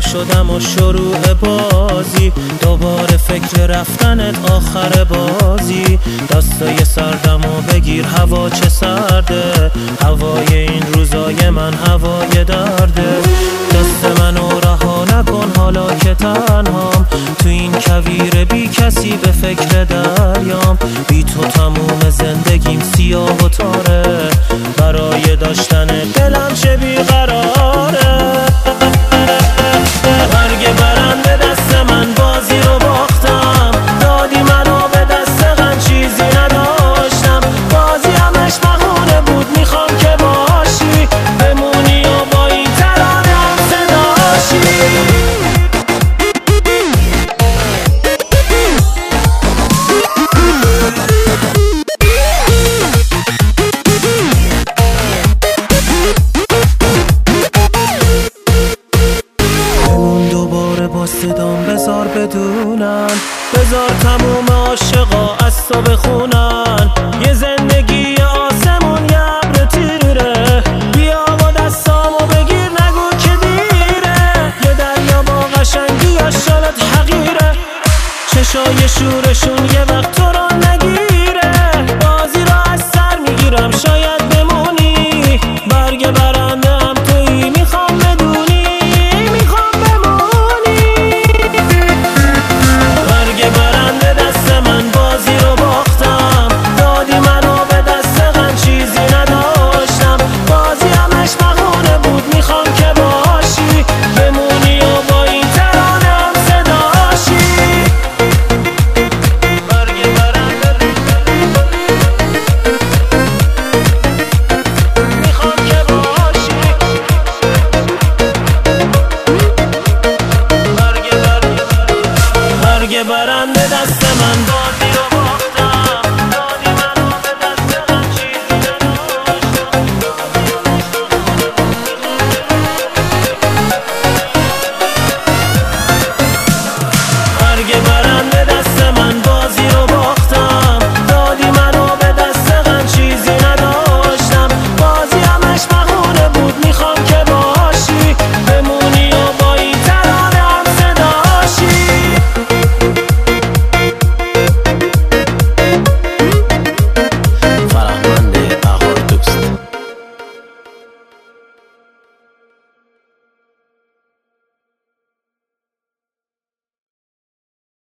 شدم و شروع بازی، دوباره فکر رفتنت آخر بازی. دستای سردم و بگیر هوا چه سرده، هوای این روزای من هوای درده. دست منو رها نکن حالا که تنهام، تو این کویر بی کسی به فکر دریام. بی تو تموم زندگیم سیاه و تاره، برای داشتن دلم چه بیقراره. برگ برنده دست من بازی رو باختم، دادی منو به دست غم چیزی نداشتم. بازی همش بهونه بود، میخوام که باشی بمونی و با این ترانه هم صداشی. صدام بذار بدونن، بذار تموم عاشقا از تو بخونن. یه زندگی آسمون یه ابر تیره، بیا و دستامو بگیر نگو که دیره. یه دریا با قشنگی شالت حقیره، چشای شورشون یه وقت